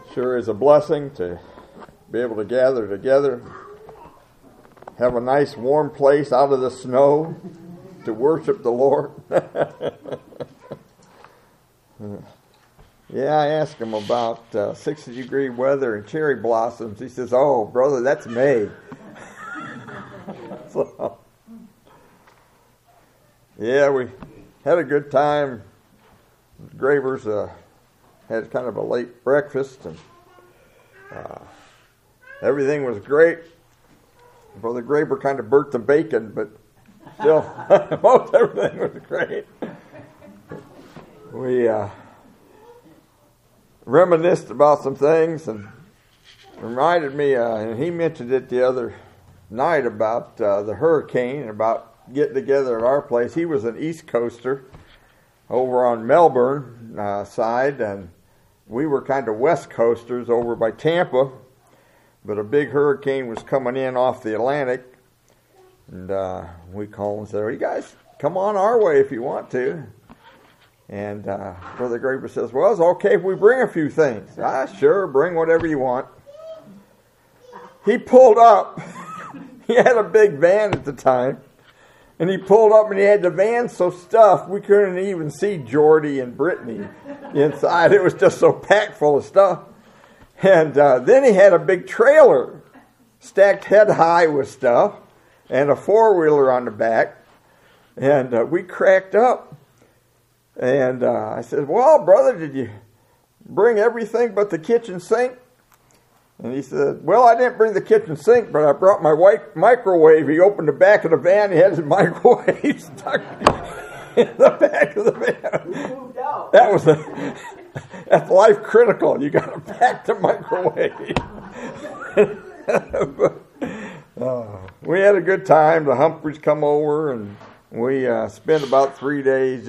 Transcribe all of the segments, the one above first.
Sure is a blessing to be able to gather together, have a nice warm place out of the snow to worship the Lord. Yeah, I asked him about 60-degree weather and cherry blossoms. He says, "Oh, brother, that's May." So, yeah, we had a good time. Gravers had kind of a late breakfast, and everything was great. Brother Graber kind of burnt the bacon, but still, most everything was great. We reminisced about some things and reminded me, and he mentioned it the other night about the hurricane and about getting together at our place. He was an East Coaster over on Melbourne side, and we were kind of West Coasters over by Tampa, but a big hurricane was coming in off the Atlantic, and we called and said, "You guys, come on our way if you want to." And Brother Graber says, "Well, it's okay if we bring a few things." Sure, bring whatever you want. He pulled up. He had a big van at the time. And he pulled up and he had the van so stuffed we couldn't even see Jordy and Brittany inside. It was just so packed full of stuff. And then he had a big trailer stacked head high with stuff and a four-wheeler on the back. And we cracked up. And I said, "Well, brother, did you bring everything but the kitchen sink?" And he said, "Well, I didn't bring the kitchen sink, but I brought my white microwave." He opened the back of the van. He had his microwave stuck in the back of the van. That's life critical. You got to pack the microwave. We had a good time. The Humphreys come over, and we spent about 3 days.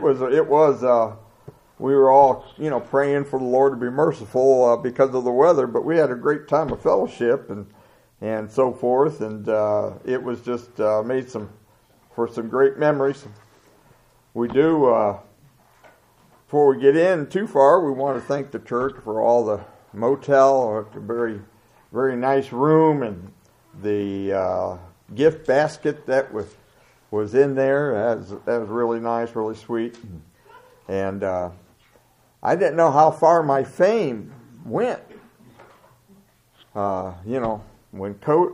We were all, praying for the Lord to be merciful because of the weather, but we had a great time of fellowship and so forth, and it was just made for some great memories. We do, before we get in too far, we want to thank the church for all the motel, a very, very nice room, and the gift basket that was in there. That was really nice, really sweet, and I didn't know how far my fame went. When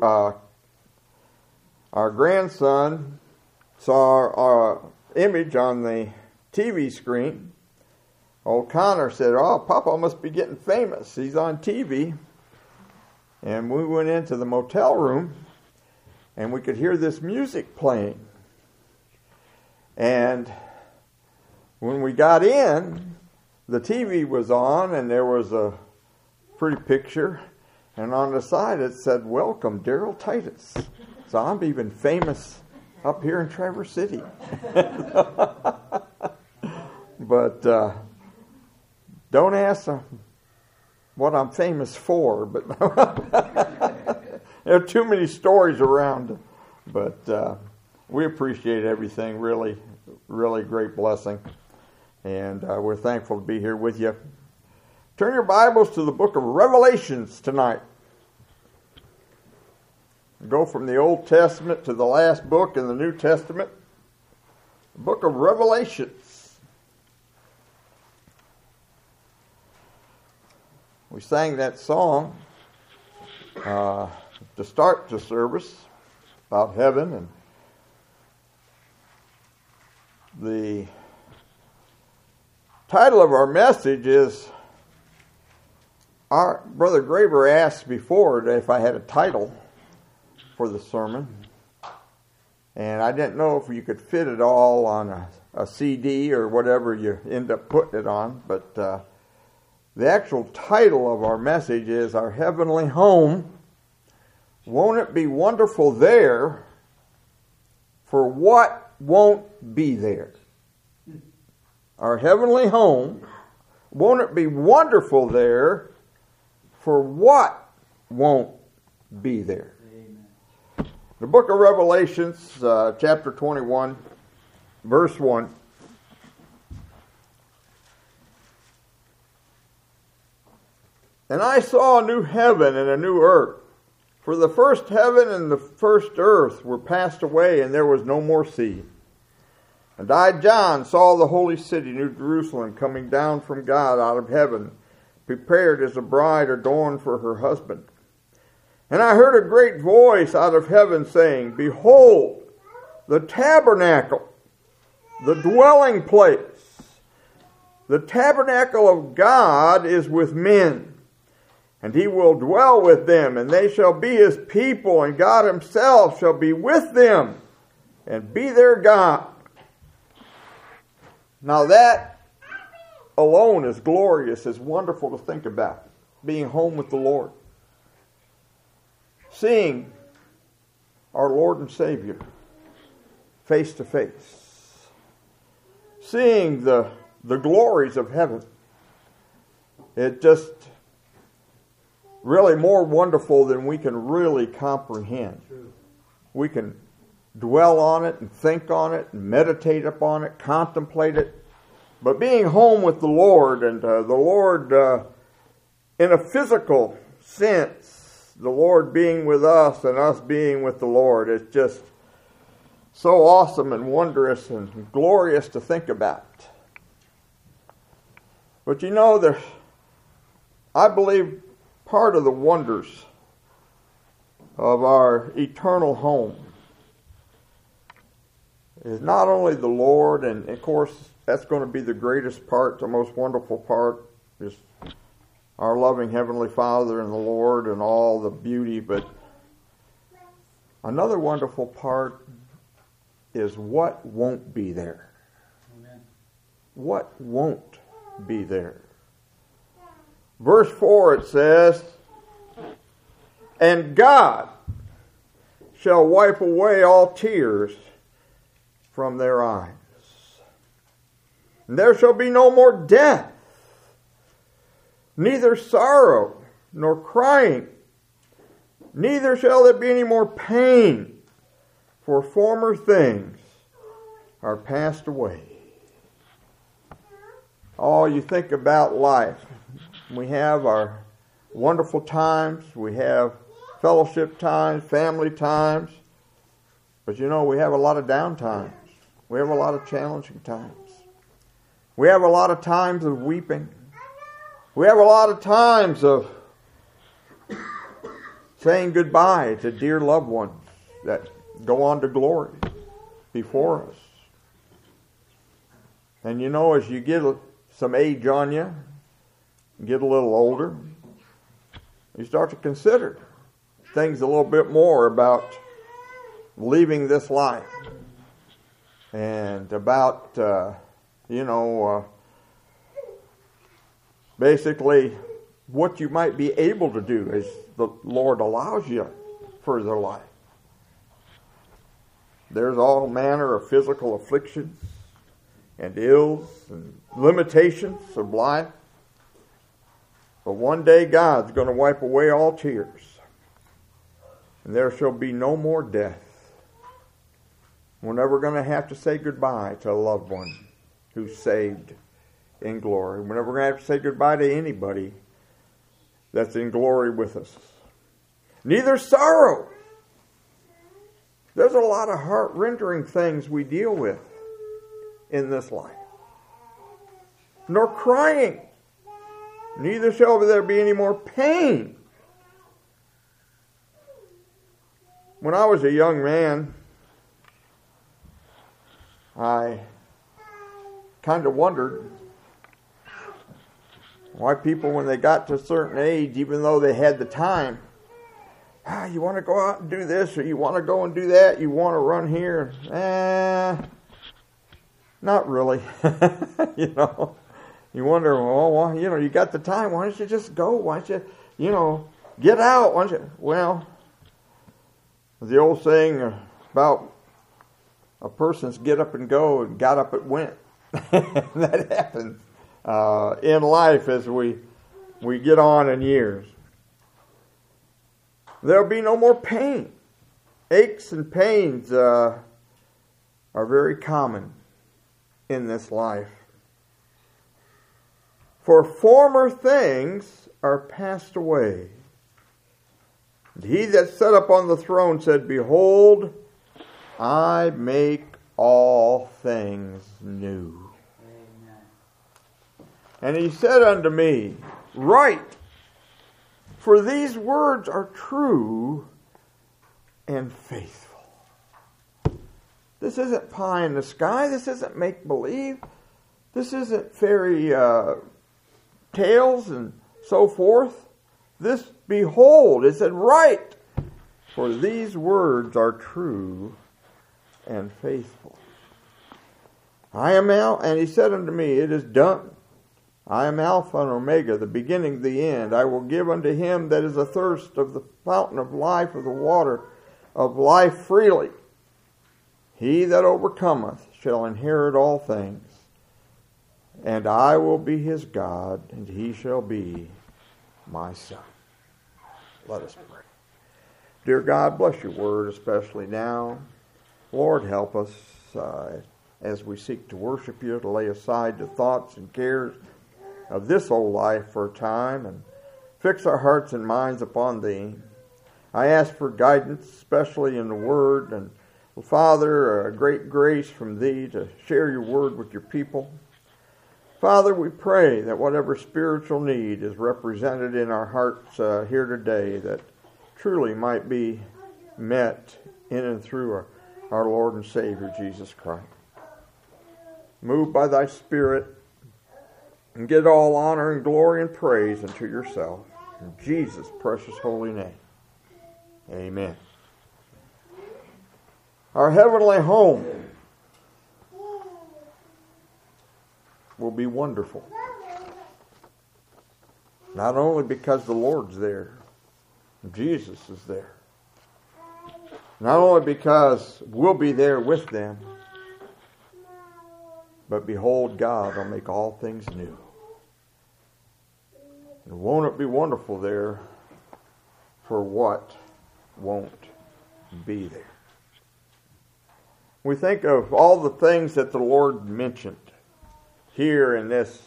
our grandson saw our image on the TV screen, old Connor said, "Oh, Papa must be getting famous. He's on TV." And we went into the motel room, and we could hear this music playing. And when we got in, the TV was on, and there was a pretty picture, and on the side it said, "Welcome, Daryl Titus." So I'm even famous up here in Traverse City. But don't ask what I'm famous for, but there are too many stories around. But we appreciate everything, really, really great blessing. And we're thankful to be here with you. Turn your Bibles to the book of Revelations tonight. Go from the Old Testament to the last book in the New Testament. The book of Revelations. We sang that song to start the service about heaven, and the title of our message is, our Brother Graber asked before if I had a title for the sermon, and I didn't know if you could fit it all on a CD or whatever you end up putting it on, but the actual title of our message is Our Heavenly Home. Won't it be wonderful there for what won't be there? Our heavenly home, won't it be wonderful there for what won't be there? Amen. The book of Revelations, chapter 21, verse 1. And I saw a new heaven and a new earth. For the first heaven and the first earth were passed away, and there was no more sea. And I, John, saw the holy city, New Jerusalem, coming down from God out of heaven, prepared as a bride adorned for her husband. And I heard a great voice out of heaven saying, Behold, the tabernacle, the dwelling place, the tabernacle of God is with men, and he will dwell with them, and they shall be his people, and God himself shall be with them, and be their God. Now that alone is glorious, is wonderful to think about, being home with the Lord. Seeing our Lord and Savior face to face. Seeing the glories of heaven. It just really more wonderful than we can really comprehend. We can dwell on it and think on it and meditate upon it, contemplate it. But being home with the Lord, and the Lord in a physical sense, the Lord being with us and us being with the Lord, is just so awesome and wondrous and glorious to think about. But you know, I believe part of the wonders of our eternal home is not only the Lord, and of course that's going to be the greatest part, the most wonderful part, is our loving Heavenly Father and the Lord and all the beauty, but another wonderful part is what won't be there. Amen. What won't be there. Verse 4 it says, And God shall wipe away all tears from their eyes. And there shall be no more death, neither sorrow nor crying, neither shall there be any more pain, for former things are passed away. Oh, you think about life. We have our wonderful times, we have fellowship times, family times, but you know, we have a lot of down times. We have a lot of challenging times. We have a lot of times of weeping. We have a lot of times of saying goodbye to dear loved ones that go on to glory before us. And you know, as you get some age on you, get a little older, you start to consider things a little bit more about leaving this life and about, basically what you might be able to do as the Lord allows you further life. There's all manner of physical afflictions and ills and limitations of life. But one day God's going to wipe away all tears, and there shall be no more death. We're never going to have to say goodbye to a loved one who's saved in glory. We're never going to have to say goodbye to anybody that's in glory with us. Neither sorrow. There's a lot of heart-rending things we deal with in this life. Nor crying. Neither shall there be any more pain. When I was a young man, I kind of wondered why people, when they got to a certain age, even though they had the time, you want to go out and do this, or you want to go and do that, you want to run here. Not really. You wonder, well, you got the time, why don't you just go? Why don't you, get out? Why don't you? Well, the old saying about a person's get up and go, and got up and went. That happens in life as we get on in years. There'll be no more pain. Aches and pains are very common in this life. For former things are passed away. And he that sat upon the throne said, Behold, I make all things new. Amen. And he said unto me, Write, for these words are true and faithful. This isn't pie in the sky. This isn't make-believe. This isn't fairy tales and so forth. This, behold, it said, Write, for these words are true and faithful. I am and he said unto me, It is done. I am Alpha and Omega, the beginning, the end. I will give unto him that is athirst of the fountain of life, of the water of life freely. He that overcometh shall inherit all things, and I will be his God, and he shall be my son. Let us pray. Dear God, bless your word, especially now. Lord, help us as we seek to worship you, to lay aside the thoughts and cares of this old life for a time, and fix our hearts and minds upon thee. I ask for guidance, especially in the word, and Father, a great grace from thee to share your word with your people. Father, we pray that whatever spiritual need is represented in our hearts here today, that truly might be met in and through our Lord and Savior, Jesus Christ. Move by thy Spirit and get all honor and glory and praise unto yourself. In Jesus' precious holy name. Amen. Our heavenly home will be wonderful. Not only because the Lord's there, Jesus is there. Not only because we'll be there with them, but behold, God will make all things new. And won't it be wonderful there for what won't be there? We think of all the things that the Lord mentioned here in this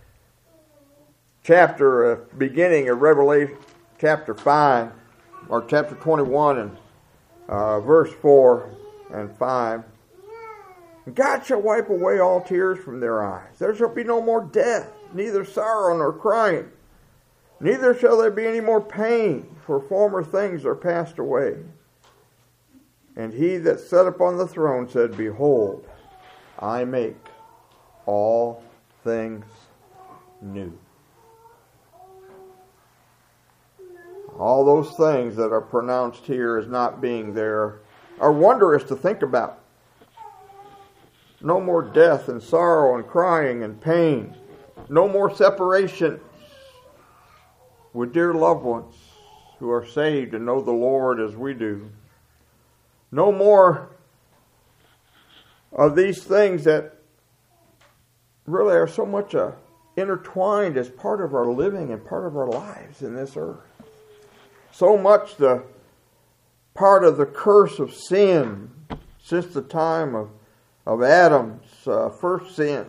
chapter, beginning of Revelation chapter 5, or chapter 21 and verse 4 and 5. God shall wipe away all tears from their eyes. There shall be no more death, neither sorrow nor crying. Neither shall there be any more pain, for former things are passed away. And he that sat upon the throne said, Behold, I make all things new. All those things that are pronounced here as not being there are wondrous to think about. No more death and sorrow and crying and pain. No more separation with dear loved ones who are saved and know the Lord as we do. No more of these things that really are so much intertwined as part of our living and part of our lives in this earth. So much the part of the curse of sin since the time of Adam's first sin.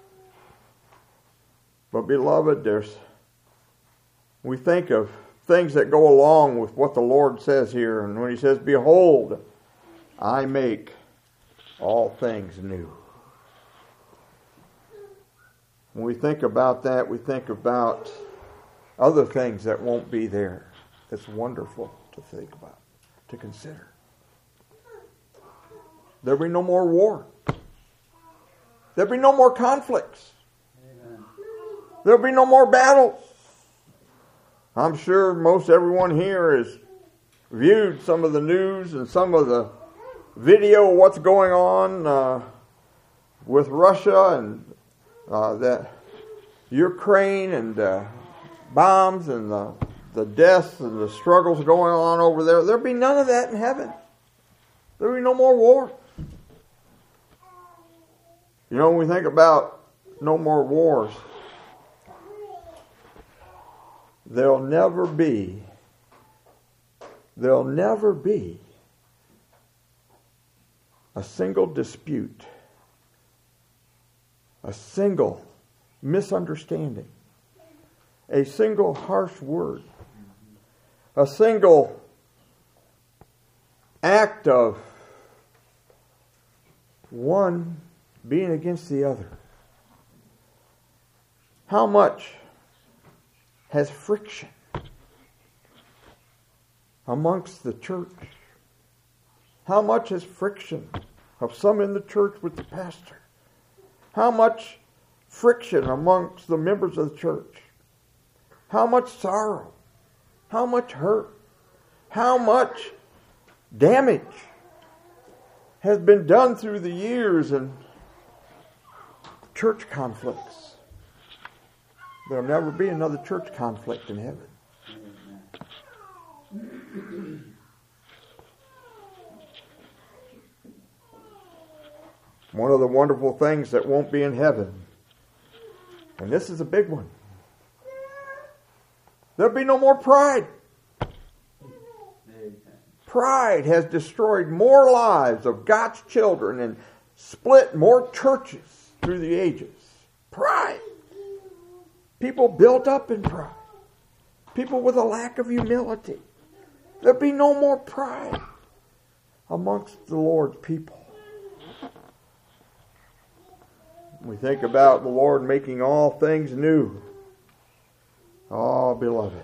But beloved, we think of things that go along with what the Lord says here. And when he says, Behold, I make all things new. When we think about that, we think about other things that won't be there. It's wonderful to think about, to consider. There'll be no more war. There'll be no more conflicts. Amen. There'll be no more battles. I'm sure most everyone here has viewed some of the news and some of the video of what's going on with Russia and that Ukraine and bombs and the deaths and the struggles going on over there. There'll be none of that in heaven. There'll be no more war. You know, when we think about no more wars, there'll never be a single dispute, a single misunderstanding a single harsh word, a single act of one being against the other. How much has friction amongst the church? How much has friction of some in the church with the pastor? How much friction amongst the members of the church? How much sorrow? How much hurt? How much damage has been done through the years in church conflicts? There'll never be another church conflict in heaven. One of the wonderful things that won't be in heaven, and this is a big one, there'll be no more pride. Pride has destroyed more lives of God's children and split more churches through the ages. Pride. People built up in pride. People with a lack of humility. There'll be no more pride amongst the Lord's people. We think about the Lord making all things new. Oh, beloved.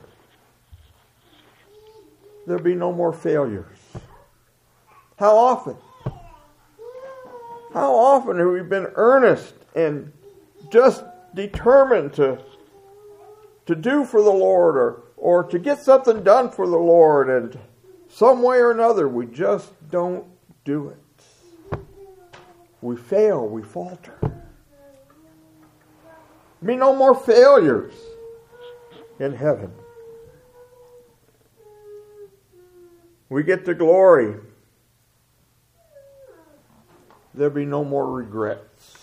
There'll be no more failures. How often have we been earnest and just determined to do for the Lord or to get something done for the Lord, and some way or another we just don't do it. We fail, we falter. There'll be no more failures in heaven. We get to glory. There'll be no more regrets.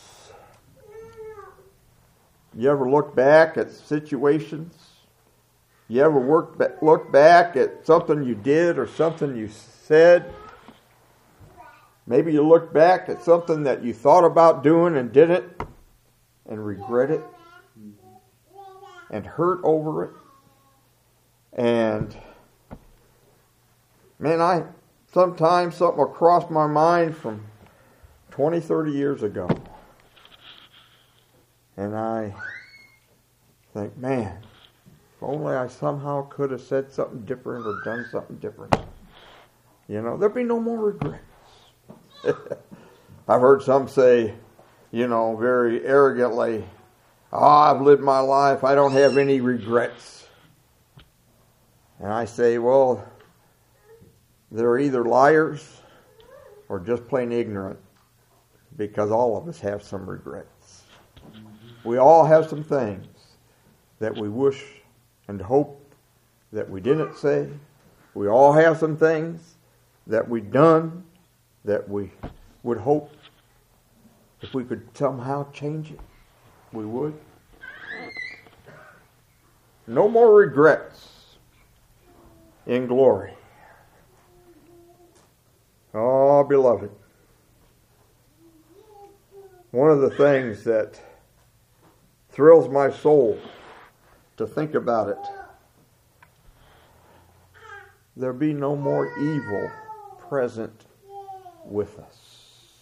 You ever look back at situations? You ever look back at something you did or something you said? Maybe you look back at something that you thought about doing and didn't and regret it and hurt over it. And man, sometimes something will cross my mind from 20, 30 years ago. And I think, man, if only I somehow could have said something different or done something different. You know, there'll be no more regrets. I've heard some say, very arrogantly, I've lived my life, I don't have any regrets. And I say, well, they're either liars or just plain ignorant, because all of us have some regrets. We all have some things that we wish and hope that we didn't say. We all have some things that we've done that we would hope if we could somehow change it, we would. No more regrets in glory. Oh, beloved. One of the things that thrills my soul to think about it, there'll be no more evil present with us.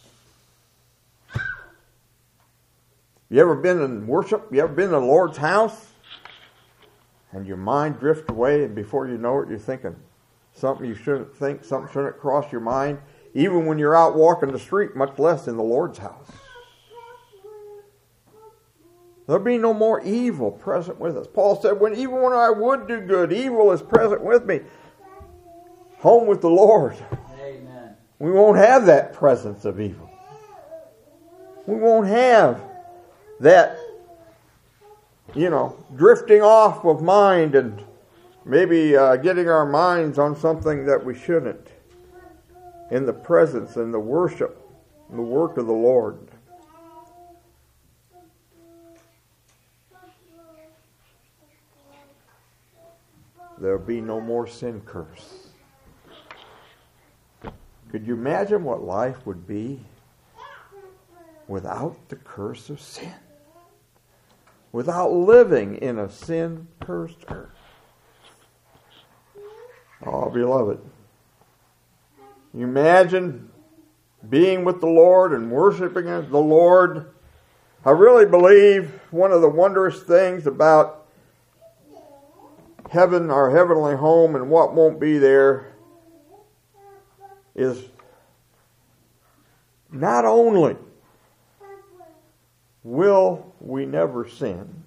You ever been in worship? You ever been in the Lord's house? And your mind drifts away, and before you know it, you're thinking something you shouldn't think, something shouldn't cross your mind, even when you're out walking the street, much less in the Lord's house. There'll be no more evil present with us. Paul said, even when I would do good, evil is present with me. Home with the Lord. Amen. We won't have that presence of evil. We won't have that, drifting off of mind and maybe getting our minds on something that we shouldn't in the presence and the worship and the work of the Lord. There'll be no more sin curse. Could you imagine what life would be without the curse of sin? without living in a sin-cursed earth. Oh, beloved, you imagine being with the Lord and worshiping the Lord. I really believe one of the wondrous things about heaven, our heavenly home, and what won't be there is not only will we never sin,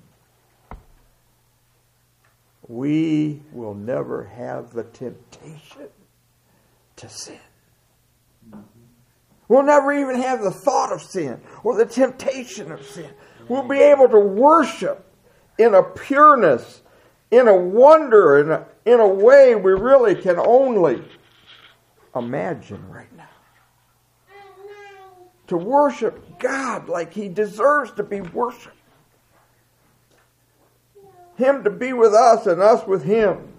we will never have the temptation to sin. We'll never even have the thought of sin or the temptation of sin. We'll be able to worship in a pureness, in a wonder, in a way we really can only imagine right now. To worship God like He deserves to be worshipped. Him to be with us and us with Him.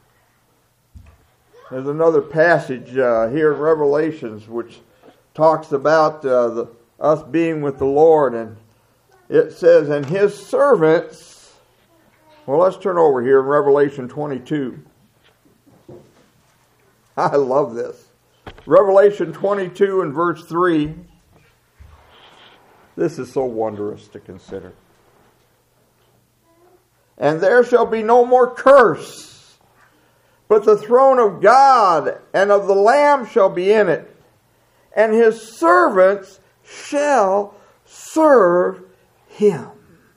There's another passage here in Revelations which talks about us being with the Lord, and it says, and His servants. Well, let's turn over here in Revelation 22. I love this. Revelation 22 and verse 3. This is so wondrous to consider. And there shall be no more curse, but the throne of God and of the Lamb shall be in it, and His servants shall serve Him.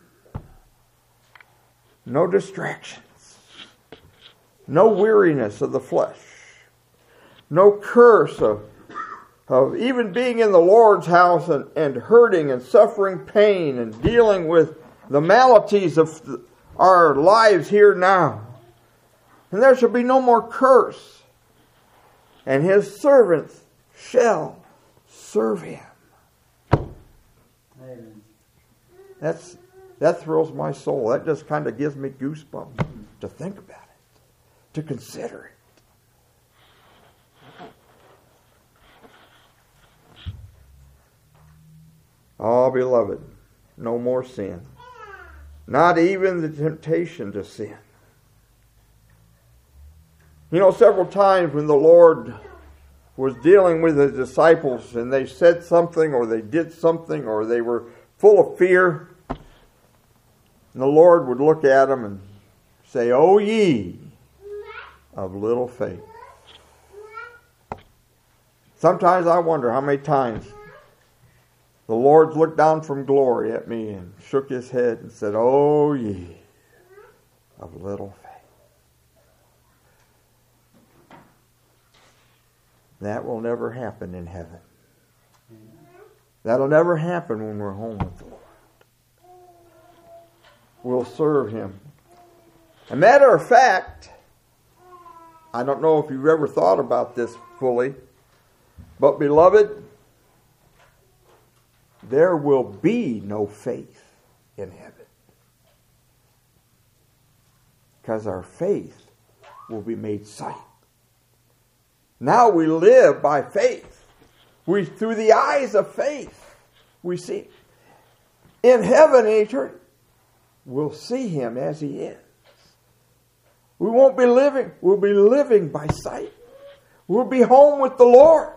No distractions. No weariness of the flesh. No curse of even being in the Lord's house and hurting and suffering pain and dealing with the maladies of our lives here now. And there shall be no more curse. And His servants shall serve Him. Amen. That thrills my soul. That just kind of gives me goosebumps to think about it, to consider it. Oh, beloved, no more sin. Not even the temptation to sin. You know, several times when the Lord was dealing with His disciples and they said something or they did something or they were full of fear, and the Lord would look at them and say, "O ye of little faith." Sometimes I wonder how many times the Lord looked down from glory at me and shook His head and said, "O ye of little faith." That will never happen in heaven. That'll never happen when we're home with the Lord. We'll serve Him. A matter of fact, I don't know if you've ever thought about this fully, but beloved, there will be no faith in heaven. Because our faith will be made sight. Now we live by faith. Through the eyes of faith, we see. In heaven, in eternity, we'll see Him as He is. We won't be living. We'll be living by sight. We'll be home with the Lord.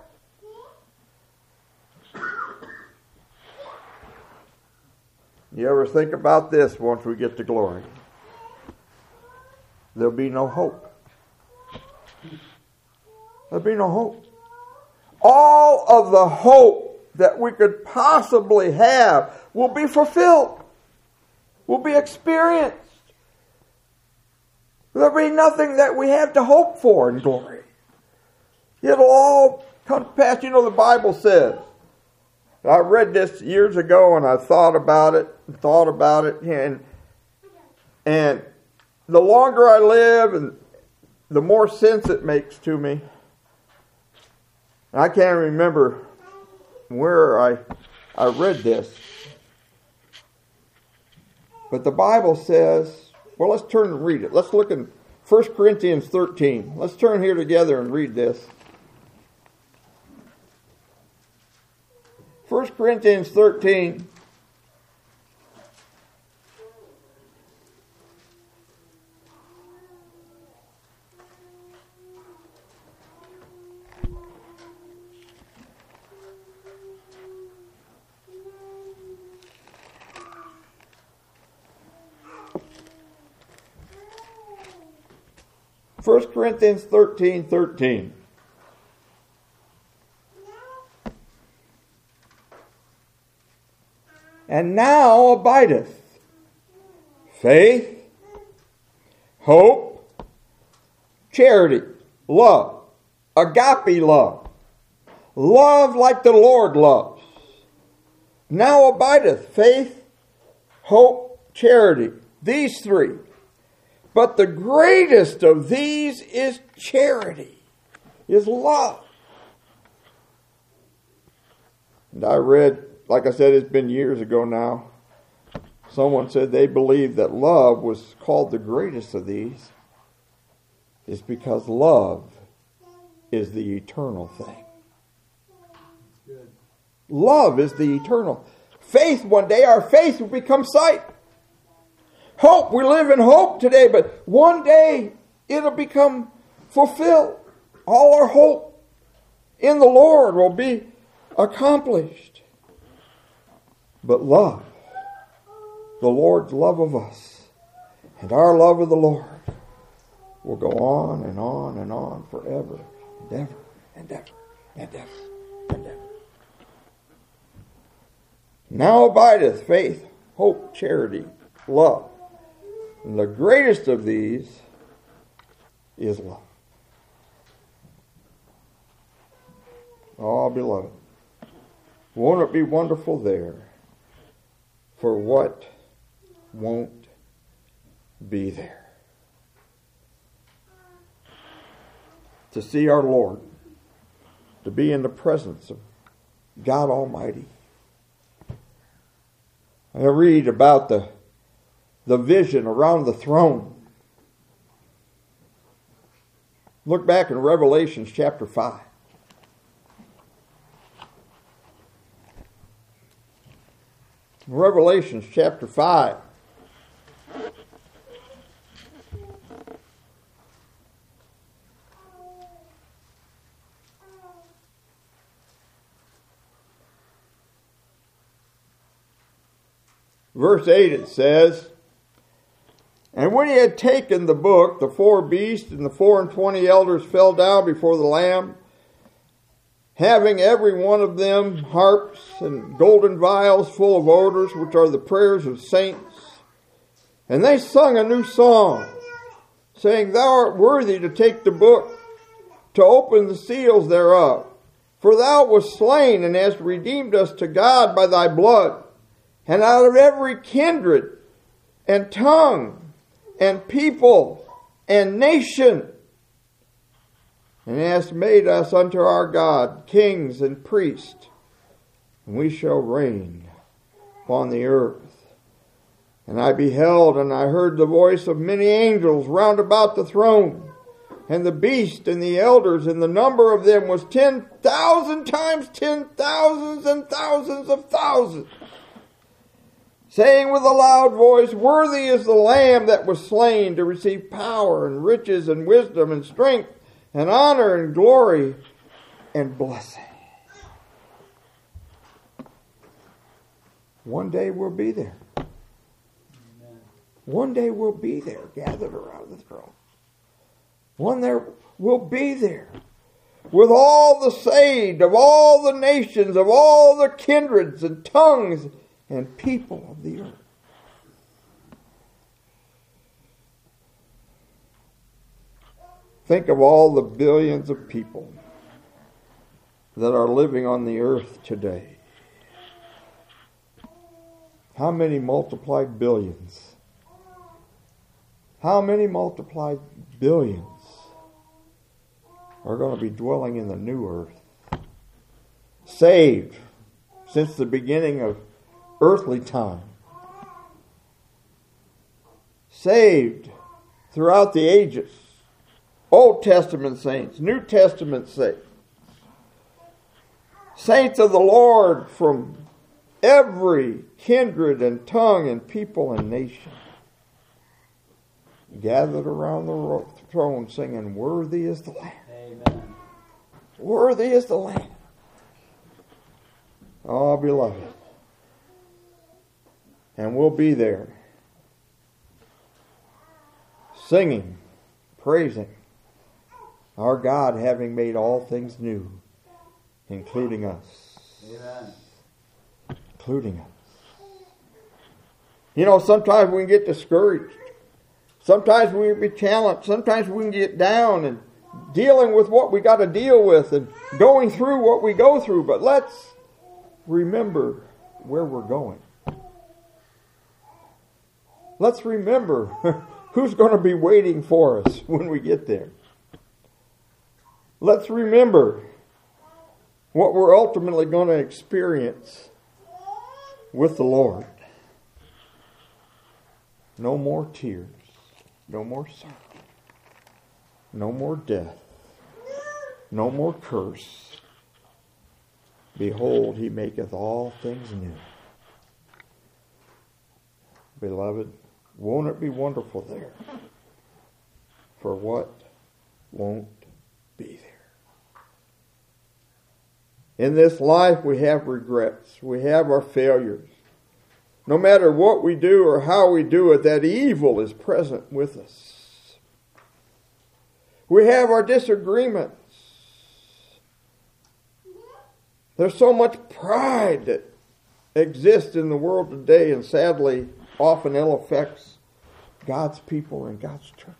You ever think about this once we get to glory? There'll be no hope. There'll be no hope. All of the hope that we could possibly have will be fulfilled. Will be experienced. There'll be nothing that we have to hope for in glory. It'll all come to pass. You know, the Bible says, I read this years ago and I thought about it, and the longer I live and the more sense it makes to me. I can't remember where I read this. But the Bible says, well, let's turn and read it. Let's look in 1 Corinthians 13. Let's turn here together and read this. 1 Corinthians 13. 1 Corinthians 13:13. And now abideth faith, hope, charity, love, agape love, love like the Lord loves. Now abideth faith, hope, charity, these three. But the greatest of these is charity, is love. And I read, like I said, it's been years ago now, someone said they believed that love was called the greatest of these. It's because love is the eternal thing. Good. Love is the eternal. Faith, one day our faith will become sight. Hope, we live in hope today, but one day it'll become fulfilled. All our hope in the Lord will be accomplished. But love, the Lord's love of us, and our love of the Lord will go on and on and on forever and ever and ever and ever and ever. Now abideth faith, hope, charity, love. And the greatest of these is love. Oh, beloved, won't it be wonderful there for what won't be there? To see our Lord, to be in the presence of God Almighty. I read about the vision around the throne. Look back in Revelation chapter 5. Revelation chapter 5. Verse 8 it says, And when he had taken the book, the 4 beasts and the 24 elders fell down before the Lamb, having every one of them harps and golden vials full of odors, which are the prayers of saints. And they sung a new song, saying, Thou art worthy to take the book, to open the seals thereof. For thou wast slain, and hast redeemed us to God by thy blood, and out of every kindred and tongue and people and nation, and hast made us unto our God kings and priests, and we shall reign upon the earth. And I beheld, and I heard the voice of many angels round about the throne, and the beast and the elders, and the number of them was 10,000 times 10,000s and thousands of thousands, saying with a loud voice, Worthy is the Lamb that was slain to receive power and riches and wisdom and strength and honor and glory and blessing. One day we'll be there. Amen. One day we'll be there, gathered around the throne. One day we'll be there with all the saved of all the nations, of all the kindreds and tongues and people of the earth. Think of all the billions of people that are living on the earth today. How many multiplied billions? How many multiplied billions are going to be dwelling in the new earth? Saved since the beginning of earthly time. Saved throughout the ages. Old Testament saints, New Testament saints. Saints of the Lord from every kindred and tongue and people and nation. Gathered around the throne singing, Worthy is the Lamb. Amen. Worthy is the Lamb. Oh, beloved. And we'll be there, singing, praising, Our God having made all things new, including us. Amen. Including us. You know, sometimes we can get discouraged. Sometimes we can be challenged. Sometimes we can get down and dealing with what we got to deal with and going through what we go through. But let's remember where we're going. Let's remember who's going to be waiting for us when we get there. Let's remember what we're ultimately going to experience with the Lord. No more tears. No more sorrow. No more death. No more curse. Behold, he maketh all things new. Beloved, won't it be wonderful there? For what won't be there? In this life we have regrets. We have our failures. No matter what we do or how we do it, that evil is present with us. We have our disagreements. There's so much pride that exists in the world today, and sadly, often ill affects God's people and God's churches.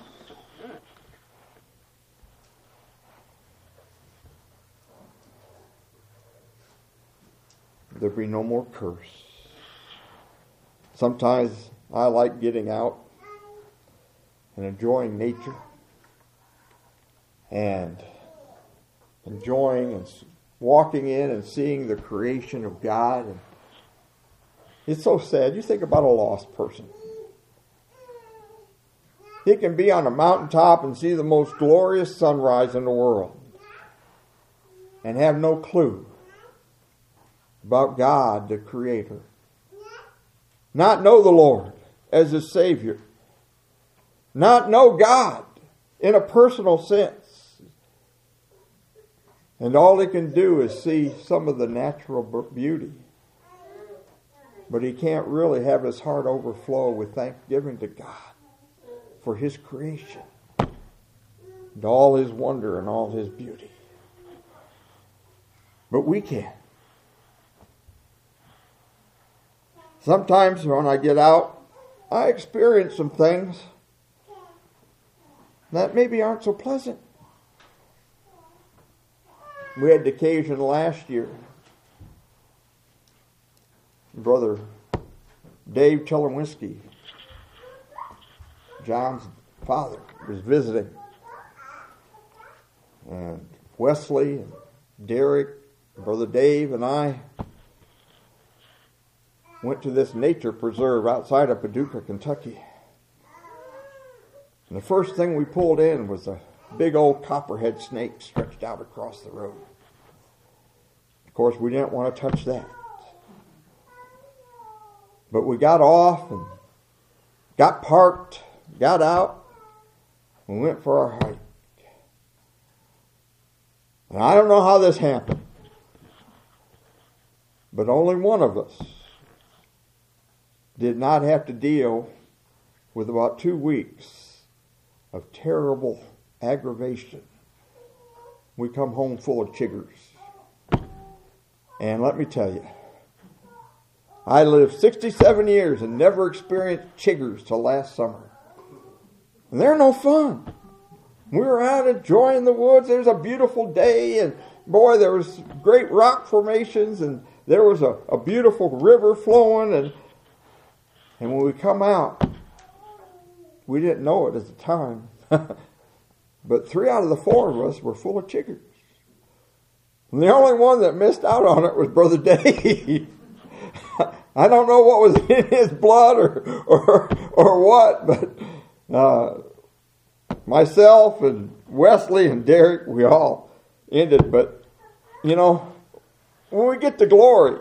There'll be no more curse. Sometimes I like getting out and enjoying nature and enjoying and walking in and seeing the creation of God. And it's so sad. You think about a lost person. He can be on a mountaintop and see the most glorious sunrise in the world and have no clue about God, the Creator. Not know the Lord as His Savior. Not know God in a personal sense. And all he can do is see some of the natural beauty. But he can't really have his heart overflow with thanksgiving to God for His creation and all His wonder and all His beauty. But we can. Sometimes when I get out, I experience some things that maybe aren't so pleasant. We had the occasion last year. Brother Dave Chelowinski, John's father, was visiting. And Wesley and Derek, Brother Dave and I went to this nature preserve outside of Paducah, Kentucky. And the first thing we pulled in was a big old copperhead snake stretched out across the road. Of course, we didn't want to touch that. But we got off and got parked, got out, and went for our hike. And I don't know how this happened, but only one of us did not have to deal with about 2 weeks of terrible aggravation. We come home full of chiggers. And let me tell you, I lived 67 years and never experienced chiggers till last summer. And they're no fun. We were out enjoying the woods. There's a beautiful day, and boy, there was great rock formations, and there was a beautiful river flowing, and when we come out, we didn't know it at the time, but 3 out of the 4 of us were full of chiggers. And the only one that missed out on it was Brother Dave. I don't know what was in his blood or what, but myself and Wesley and Derek, we all ended. But, you know, when we get to glory,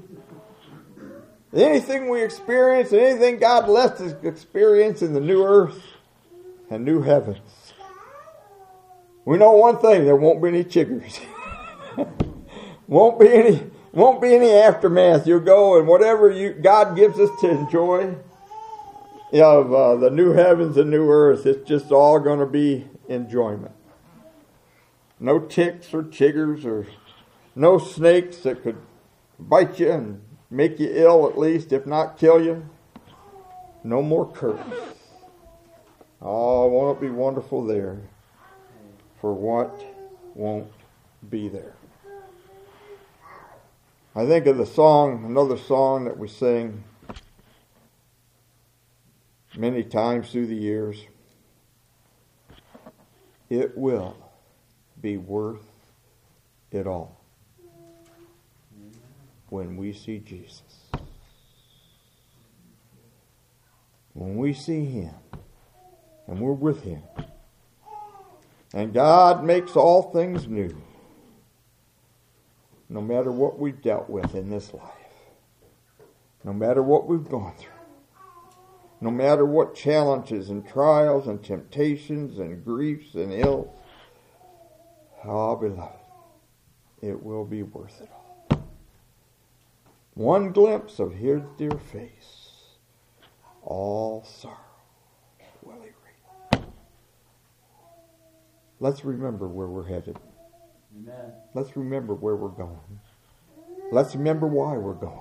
anything we experience, anything God lets us experience in the new earth and new heavens, we know one thing: there won't be any chiggers. Won't be any aftermath. You'll go and whatever God gives us to enjoy of the new heavens and new earth, it's just all going to be enjoyment. No ticks or chiggers or no snakes that could bite you and make you ill at least, if not kill you. No more curse. Oh, won't it be wonderful there for what won't be there. I think of the song, another song that we sing many times through the years. It will be worth it all when we see Jesus. When we see Him and we're with Him. And God makes all things new. No matter what we've dealt with in this life. No matter what we've gone through. No matter what challenges and trials and temptations and griefs and ills. Oh, beloved, it will be worth it all. One glimpse of His dear face, all sorrow will erase. Let's remember where we're headed. Amen. Let's remember where we're going. Let's remember why we're going.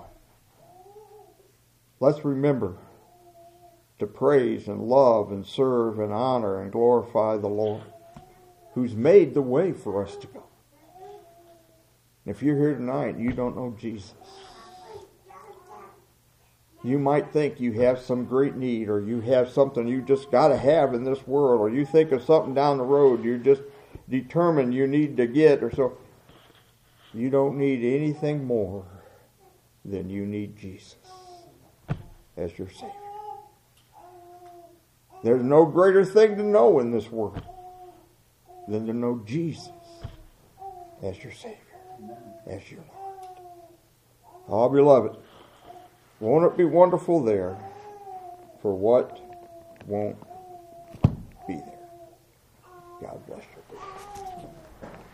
Let's remember to praise and love and serve and honor and glorify the Lord, who's made the way for us to go. If you're here tonight and you don't know Jesus, you might think you have some great need, or you have something you just got to have in this world, or you think of something down the road you're just determined you need to get, or so. You don't need anything more than you need Jesus as your Savior. There's no greater thing to know in this world than to know Jesus as your Savior, as your Lord. Oh, beloved, won't it be wonderful there for what won't be there? God bless you.